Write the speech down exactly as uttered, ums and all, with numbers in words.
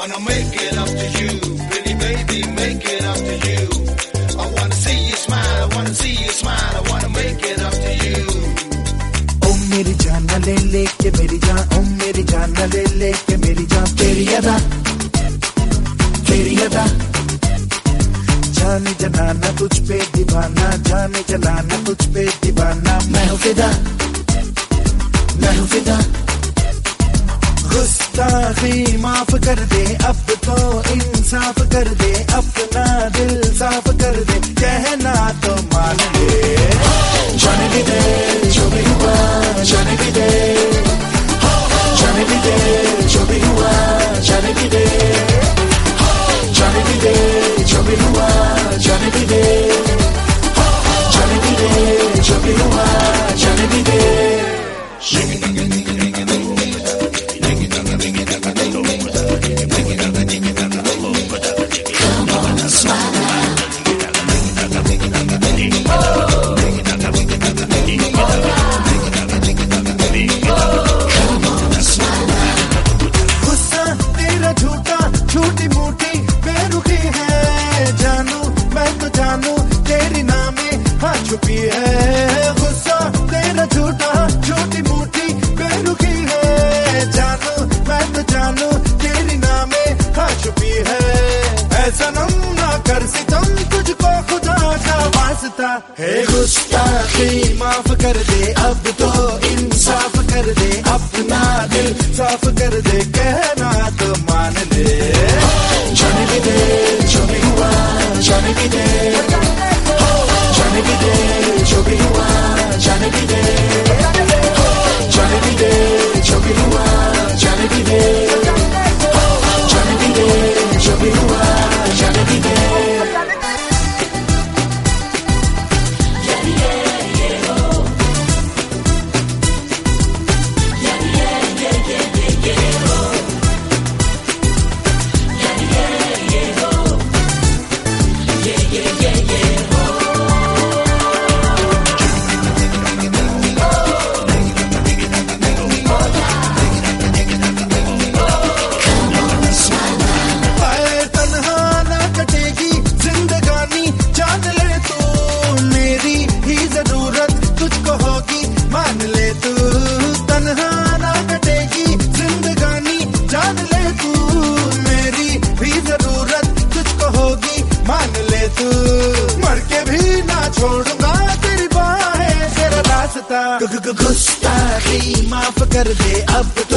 wanna make it up to you, pretty baby, make it up to you. I wanna see you smile, I wanna see you smile, I wanna make it up to you. Oh मेरी जान ना ले ले के मेरी जान, oh मेरी जान ना ले ले के मेरी जान, तेरी अदा, तेरी अदा, जाने जनाना तुझ पे दीवाना, जाने जनाना तुझ पे दीवाना, मैं हूँ फिदा, मैं हूँ फिदा। गुस्ताखी माफ कर दे, अब तो इंसाफ कर दे, अपना दिल साफ कर दे, कहना तो मान ले। जाने भी दे जो भी हुआ, जाने भी दे, जाने भी दे जो भी हुआ, जाने भी दे, जाने भी दे जो भी हुआ, जाने भी दे, जाने भी दे जो भी हुआ, जाने भी दे। छोटी मोटी बेरुखी है जानू, मैं तो जानू तेरी नामे हाँ छुपी है। गुस्सा तेरा झूठा, छोटी मोटी बेरुखी है जानू, मैं तो जानू तेरी नामे हाँ छुपी है। ऐसा नम ना कर सितम, तुझको खुदा का वास्ता है। गुस्ताखी माफ कर दे, अब तो इंसाफ कर दे, अपना दिल साफ कर दे, कहना तो मान ले। जाने भी दे जो भी हुआ, जाने भी दे, जाने भी दे जो भी हुआ, जाने भी दे, जाने भी दे जो भी हुआ, जाने भी दे, जाने भी दे जो भी हुआ, जाने भी दे। मर के भी ना छोड़ूंगा तेरी बाहें, तेरा रास्ता। गुस्ताखी माफ कर दे, अब